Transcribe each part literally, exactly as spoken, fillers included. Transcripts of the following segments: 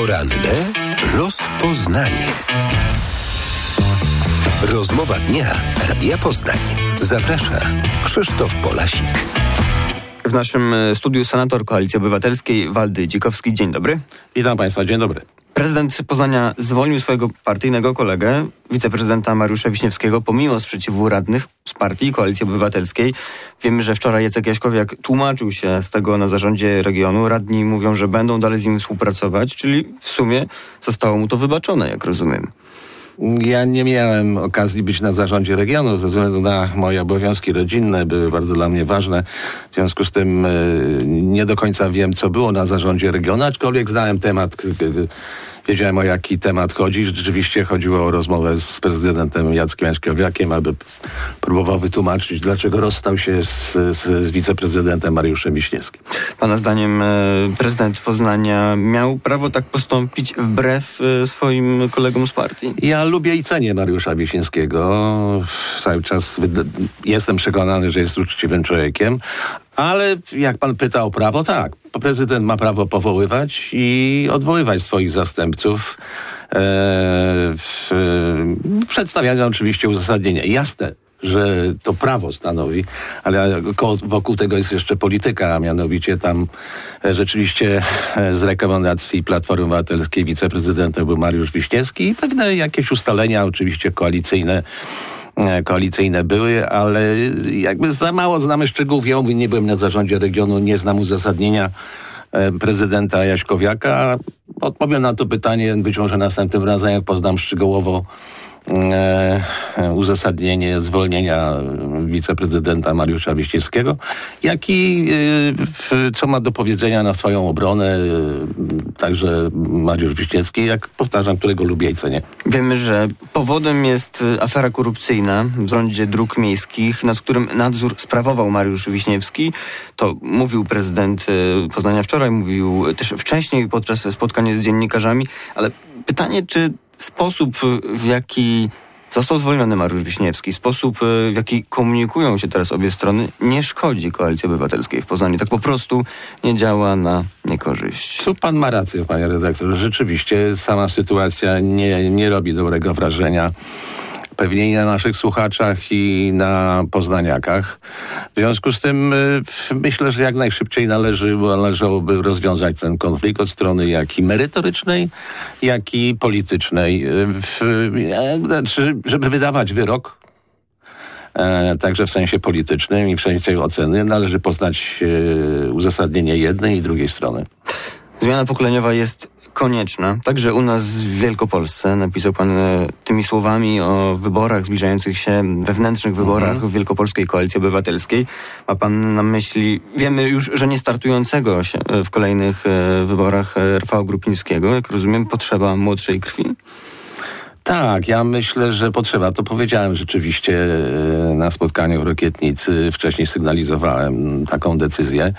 Poranne rozpoznanie. Rozmowa dnia Radia Poznań. Zaprasza Krzysztof Polasik. W naszym studiu senator Koalicji Obywatelskiej Waldy Dzikowski. Dzień dobry. Witam Państwa, dzień dobry. Prezydent Poznania zwolnił swojego partyjnego kolegę, wiceprezydenta Mariusza Wiśniewskiego, pomimo sprzeciwu radnych z partii Koalicji Obywatelskiej. Wiemy, że wczoraj Jacek Jaśkowiak tłumaczył się z tego na zarządzie regionu. Radni mówią, że będą dalej z nim współpracować, czyli w sumie zostało mu to wybaczone, jak rozumiem. Ja nie miałem okazji być na zarządzie regionu ze względu na moje obowiązki rodzinne, były bardzo dla mnie ważne. W związku z tym y, nie do końca wiem, co było na zarządzie regionu, aczkolwiek znałem temat, y, y, wiedziałem, o jaki temat chodzi. Rzeczywiście chodziło o rozmowę z prezydentem Jackiem Jaśkowiakiem, aby próbował wytłumaczyć, dlaczego rozstał się z, z, z wiceprezydentem Mariuszem Wiśniewskim. Pana zdaniem y, prezydent Poznania miał prawo tak postąpić wbrew y, swoim kolegom z partii? Ja lubię i cenię Mariusza Wiśniewskiego. Cały czas jestem przekonany, że jest uczciwym człowiekiem. Ale jak pan pyta o prawo, tak. Prezydent ma prawo powoływać i odwoływać swoich zastępców. E, w, przedstawiania oczywiście uzasadnienia. Jasne, że to prawo stanowi, ale wokół tego jest jeszcze polityka, a mianowicie tam rzeczywiście z rekomendacji Platformy Obywatelskiej wiceprezydentem był Mariusz Wiśniewski i pewne jakieś ustalenia oczywiście koalicyjne koalicyjne były, ale jakby za mało znamy szczegółów. Ja mówię, nie byłem na zarządzie regionu, nie znam uzasadnienia prezydenta Jaśkowiaka. Odpowiem na to pytanie być może następnym razem, jak poznam szczegółowo e, uzasadnienie zwolnienia wiceprezydenta Mariusza Wiśniewskiego, jak i e, w, co ma do powiedzenia na swoją obronę e, także Mariusz Wiśniewski, jak powtarzam, którego lubię i cenię. Wiemy, że powodem jest afera korupcyjna w Zarządzie Dróg Miejskich, nad którym nadzór sprawował Mariusz Wiśniewski. To mówił prezydent Poznania wczoraj, mówił też wcześniej podczas spotkania z dziennikarzami, ale pytanie, czy sposób, w jaki został zwolniony Mariusz Wiśniewski, sposób, w jaki komunikują się teraz obie strony, nie szkodzi Koalicji Obywatelskiej w Poznaniu. Tak po prostu nie działa na niekorzyść. Tu pan ma rację, panie redaktorze. Rzeczywiście sama sytuacja nie, nie robi dobrego wrażenia. Pewnie i na naszych słuchaczach i na poznaniakach. W związku z tym y, myślę, że jak najszybciej należy, należałoby rozwiązać ten konflikt od strony jak i merytorycznej, jak i politycznej. Y, w, y, żeby wydawać wyrok, e, także w sensie politycznym i w sensie oceny, należy poznać y, uzasadnienie jednej i drugiej strony. Zmiana pokoleniowa jest konieczna. Także u nas w Wielkopolsce napisał pan e, tymi słowami o wyborach zbliżających się, wewnętrznych wyborach mhm. w Wielkopolskiej Koalicji Obywatelskiej. Ma pan na myśli, wiemy już, że nie startującego się w kolejnych e, wyborach Rafała Grupińskiego. Jak rozumiem, potrzeba młodszej krwi? Tak, ja myślę, że potrzeba. To powiedziałem rzeczywiście na spotkaniu w Rokietnicy. Wcześniej sygnalizowałem taką decyzję.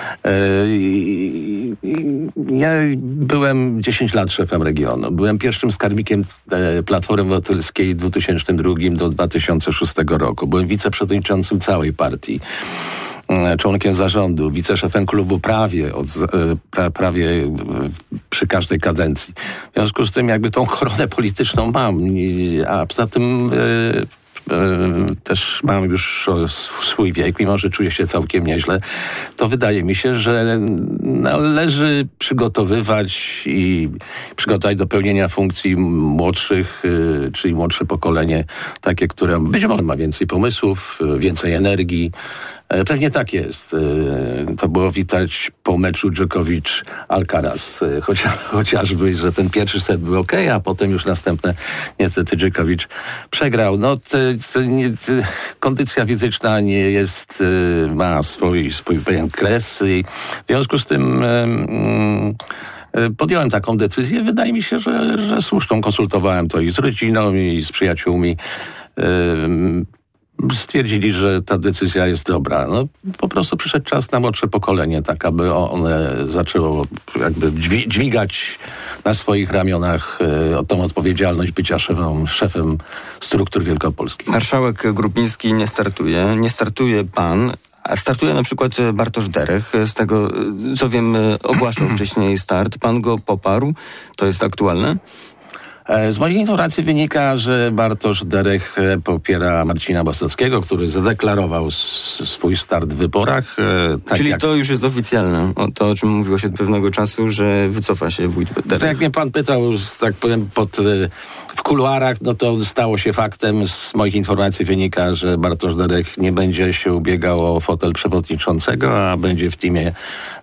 Ja byłem dziesięć lat szefem regionu. Byłem pierwszym skarbnikiem Platformy Obywatelskiej w dwa tysiące drugim do dwa tysiące szóstego roku. Byłem wiceprzewodniczącym całej partii, członkiem zarządu, wiceszefem klubu prawie, od, pra, prawie przy każdej kadencji. W związku z tym jakby tą koronę polityczną mam, a poza tym e, e, też mam już swój wiek, mimo że czuję się całkiem nieźle, to wydaje mi się, że należy przygotowywać i przygotować do pełnienia funkcji młodszych, e, czyli młodsze pokolenie, takie, które być może ma więcej pomysłów, więcej energii. Pewnie tak jest. To było widać po meczu Djokovic-Alcaraz. Chociaż, chociażby, że ten pierwszy set był ok, a potem już następne niestety Djokovic przegrał. No, te, te, nie, te, kondycja fizyczna nie jest, ma swój, swój pewien kres i w związku z tym um, podjąłem taką decyzję. Wydaje mi się, że, że słuszną. Konsultowałem to i z rodziną, i z przyjaciółmi. Um, Stwierdzili, że ta decyzja jest dobra. No, po prostu przyszedł czas na młodsze pokolenie, tak aby one zaczęło jakby dźwigać na swoich ramionach e, tą odpowiedzialność bycia szefem, szefem struktur wielkopolskich. Marszałek Grupiński nie startuje. Nie startuje pan, A startuje na przykład Bartosz Derech, z tego co wiem ogłaszał wcześniej start. Pan go poparł, to jest aktualne? Z moich informacji wynika, że Bartosz Derech popiera Marcina Bosackiego, który zadeklarował s- swój start w wyborach. Tak Czyli jak... to już jest oficjalne, o to o czym mówiło się od pewnego czasu, że wycofa się wójt Derech. Tak jak mnie pan pytał, tak powiem, pod, w kuluarach, no to stało się faktem. Z moich informacji wynika, że Bartosz Derech nie będzie się ubiegał o fotel przewodniczącego, a będzie w teamie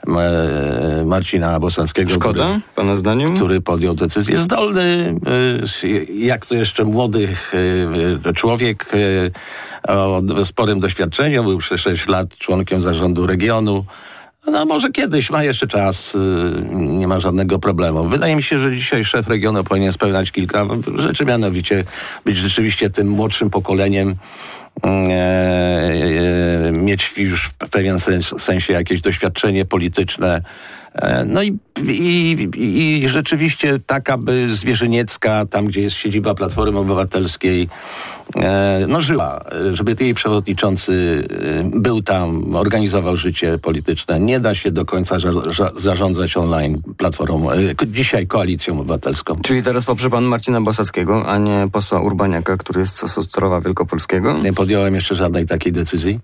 e, Marcina Bosackiego. Szkoda, który, pana zdaniem? Który podjął decyzję. Zdolny, jak to jeszcze młody człowiek o sporym doświadczeniu, był przez sześć lat członkiem zarządu regionu. No może kiedyś, ma jeszcze czas, nie ma żadnego problemu. Wydaje mi się, że dzisiaj szef regionu powinien spełniać kilka rzeczy, mianowicie być rzeczywiście tym młodszym pokoleniem, e, e, mieć już w pewien sens, sensie jakieś doświadczenie polityczne. E, no i, i, i rzeczywiście tak, aby Zwierzyniecka, tam gdzie jest siedziba Platformy Obywatelskiej, e, no żyła, żeby jej przewodniczący był tam, organizował życie polityczne. Nie da się do końca za, za, zarządzać online Platformą, e, dzisiaj Koalicją Obywatelską. Czyli teraz poprze pan Marcina Bosackiego, a nie posła Urbaniaka, który jest z Ostrowa Wielkopolskiego? Nie podjąłem jeszcze żadnej takiej decyzji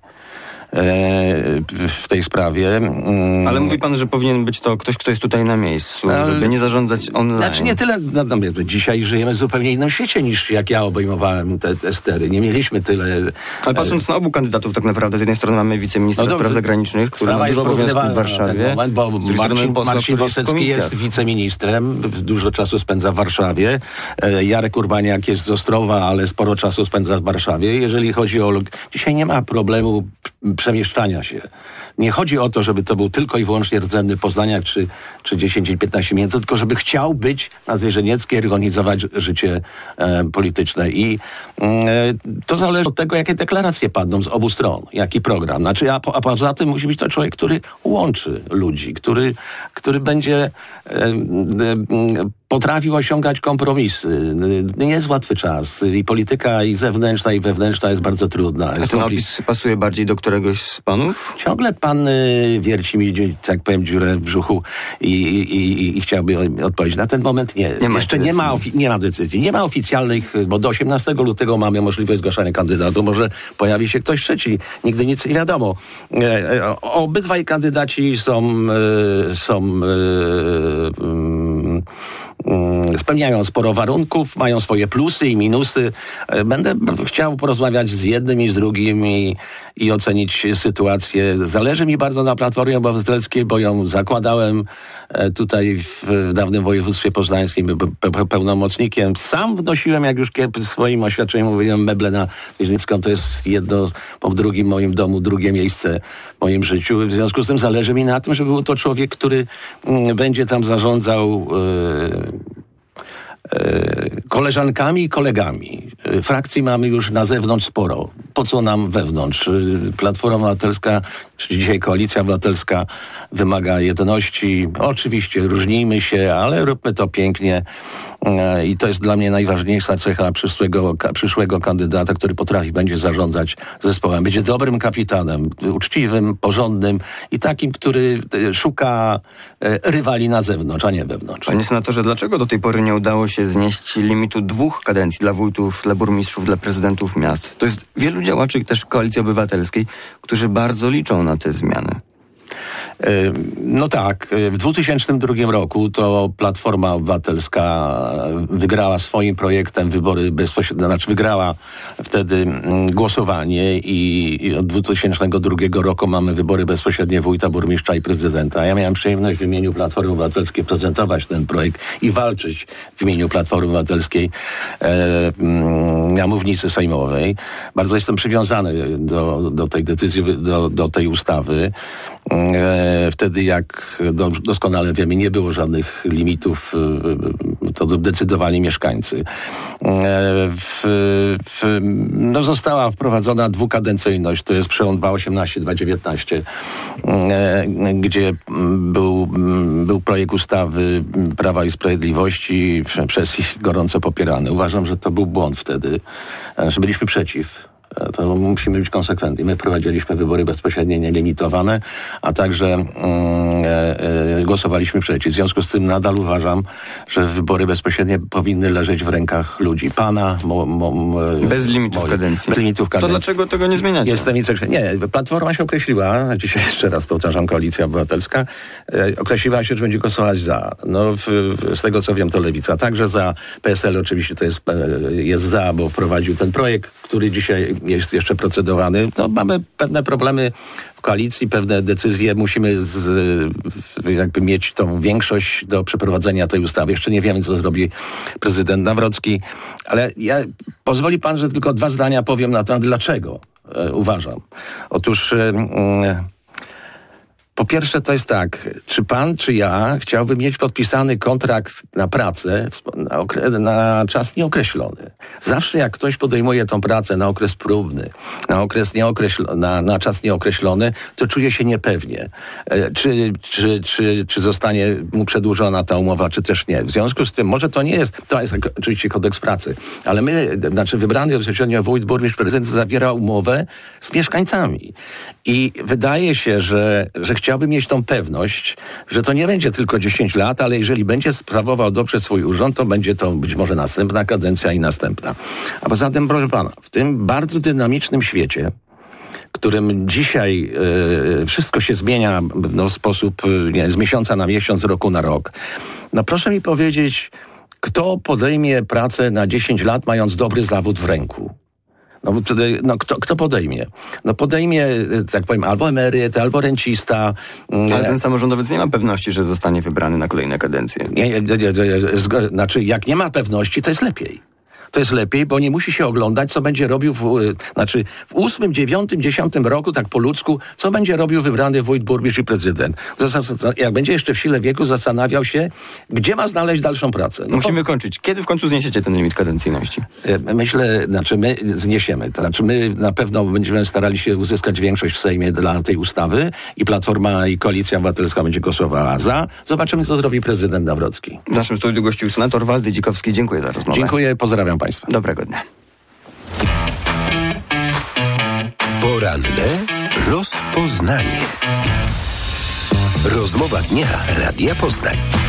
w tej sprawie. Ale mówi pan, że powinien być to ktoś, kto jest tutaj na miejscu, no, żeby nie zarządzać online. Znaczy nie tyle, no, no, dzisiaj żyjemy w zupełnie innym świecie niż jak ja obejmowałem te, te stery. Nie mieliśmy tyle... Ale patrząc na obu kandydatów tak naprawdę, z jednej strony mamy wiceministra no spraw zagranicznych, który ma dużo obowiązków w Warszawie. Moment, bo Marcin, posła, Marcin Bosacki jest, jest wiceministrem, dużo czasu spędza w Warszawie. Jarek Urbaniak jest z Ostrowa, ale sporo czasu spędza w Warszawie. Jeżeli chodzi o... Dzisiaj nie ma problemu przemieszczania się. Nie chodzi o to, żeby to był tylko i wyłącznie rdzenny Poznaniak czy, czy dziesięć piętnaście minut, tylko żeby chciał być na Zwierzynieckiej, organizować życie e, polityczne. I e, to zależy od tego, jakie deklaracje padną z obu stron, jaki program. Znaczy, a, po, a poza tym musi być to człowiek, który łączy ludzi, który, który będzie e, e, potrafił osiągać kompromisy. Nie jest łatwy czas. I polityka i zewnętrzna, i wewnętrzna jest bardzo trudna. A ten opis pasuje bardziej do któregoś z panów? Ciągle pan y, wierci mi, tak powiem, dziurę w brzuchu i, i, i, i chciałby odpowiedzieć. Na ten moment nie. nie Jeszcze nie ma, ofi- nie ma decyzji. Nie ma oficjalnych, bo do osiemnastego lutego mamy możliwość zgłaszania kandydatów. Może pojawi się ktoś trzeci. Nigdy nic nie wiadomo. E, e, obydwaj kandydaci są, e, są e, e, spełniają sporo warunków, mają swoje plusy i minusy. Będę chciał porozmawiać z jednym i z drugim i, i ocenić sytuację. Zależy mi bardzo na Platformie Obywatelskiej, bo ją zakładałem tutaj w dawnym województwie poznańskim, pe- pe- pełnomocnikiem. Sam wnosiłem, jak już w swoim oświadczeniu mówiłem, meble na Zwierzyniecką. To jest jedno po drugim moim domu, drugie miejsce w moim życiu. W związku z tym zależy mi na tym, żeby był to człowiek, który m, będzie tam zarządzał yy, koleżankami i kolegami. Frakcji mamy już na zewnątrz sporo. Po co nam wewnątrz? Platforma Obywatelska, czy dzisiaj Koalicja Obywatelska wymaga jedności. Oczywiście różnijmy się, ale róbmy to pięknie. I to jest dla mnie najważniejsza cecha przyszłego, przyszłego kandydata, który potrafi, będzie zarządzać zespołem. Będzie dobrym kapitanem, uczciwym, porządnym i takim, który szuka rywali na zewnątrz, a nie wewnątrz. Panie senatorze, dlaczego do tej pory nie udało się znieść limitu dwóch kadencji dla wójtów, dla burmistrzów, dla prezydentów miast? To jest wielu działaczy też Koalicji Obywatelskiej, którzy bardzo liczą na te zmiany. No tak, w dwa tysiące drugiym roku to Platforma Obywatelska wygrała swoim projektem wybory bezpośrednie, znaczy wygrała wtedy głosowanie i od dwa tysiące drugiego roku mamy wybory bezpośrednie wójta, burmistrza i prezydenta. Ja miałem przyjemność w imieniu Platformy Obywatelskiej prezentować ten projekt i walczyć w imieniu Platformy Obywatelskiej e, na mównicy sejmowej. Bardzo jestem przywiązany do, do tej decyzji, do, do tej ustawy. E, Wtedy, jak doskonale wiemy, nie było żadnych limitów, to decydowali mieszkańcy. W, w, no została wprowadzona dwukadencyjność, to jest przełom dwa tysiące osiemnasty dwa tysiące dziewiętnasty, gdzie był, był projekt ustawy Prawa i Sprawiedliwości przez ich gorąco popierany. Uważam, że to był błąd wtedy, że byliśmy przeciw. To musimy być konsekwentni. My wprowadziliśmy wybory bezpośrednie nielimitowane, a także mm, e, e, głosowaliśmy przeciw. W związku z tym nadal uważam, że wybory bezpośrednie powinny leżeć w rękach ludzi. Pana, mo, mo, mo, Bez limitów moich, kadencji. Bez limitów kadencji. To dlaczego tego nie zmieniacie? Jestem Nie, Platforma się określiła, dzisiaj jeszcze raz powtarzam, Koalicja Obywatelska, e, określiła się, że będzie głosować za. No, w, z tego co wiem, to Lewica także za. P S L oczywiście to jest, e, jest za, bo wprowadził ten projekt, który dzisiaj jest jeszcze procedowany. No, mamy pewne problemy w koalicji, pewne decyzje. Musimy z, jakby mieć tą większość do przeprowadzenia tej ustawy. Jeszcze nie wiemy, co zrobi prezydent Nawrocki, ale ja, pozwoli pan, że tylko dwa zdania powiem na temat, dlaczego e, uważam. Otóż e, e, po pierwsze to jest tak, czy pan, czy ja chciałbym mieć podpisany kontrakt na pracę na, okre- na czas nieokreślony. Zawsze jak ktoś podejmuje tą pracę na okres próbny, na okres nieokreślony, na, na czas nieokreślony, to czuje się niepewnie. E, czy, czy, czy, czy zostanie mu przedłużona ta umowa, czy też nie. W związku z tym, może to nie jest, to jest oczywiście kodeks pracy, ale my, znaczy wybrany bezpośrednio wójt, burmistrz, prezydent zawiera umowę z mieszkańcami. I wydaje się, że, że chciałbym mieć tą pewność, że to nie będzie tylko dziesięć lat, ale jeżeli będzie sprawował dobrze swój urząd, to będzie to być może następna kadencja i następna. A poza tym, proszę pana, w tym bardzo dynamicznym świecie, w którym dzisiaj e, wszystko się zmienia no, w sposób nie, z miesiąca na miesiąc, z roku na rok, no proszę mi powiedzieć, kto podejmie pracę na dziesięć lat, mając dobry zawód w ręku? No, no kto, kto podejmie? No podejmie, tak powiem, albo emeryt, albo rencista. Ale ten samorządowiec nie ma pewności, że zostanie wybrany na kolejne kadencje. Nie, nie, nie, nie, zgo- znaczy, jak nie ma pewności, to jest lepiej. To jest lepiej, bo nie musi się oglądać, co będzie robił w, znaczy w ósmym, dziewiątym, dziesiątym roku, tak po ludzku, co będzie robił wybrany wójt, burmistrz i prezydent. Jak będzie jeszcze w sile wieku, zastanawiał się, gdzie ma znaleźć dalszą pracę. No Musimy po... kończyć. Kiedy w końcu zniesiecie ten limit kadencyjności? Myślę, znaczy my zniesiemy. To znaczy my na pewno będziemy starali się uzyskać większość w Sejmie dla tej ustawy i Platforma i Koalicja Obywatelska będzie głosowała za. Zobaczymy, co zrobi prezydent Nawrocki. W naszym studiu gościł senator Waldy Dzikowski. Dziękuję za rozmowę. Dziękuję, pozdrawiam państwa. Dobrego dnia. Poranne rozpoznanie. Rozmowa dnia Radia Poznań.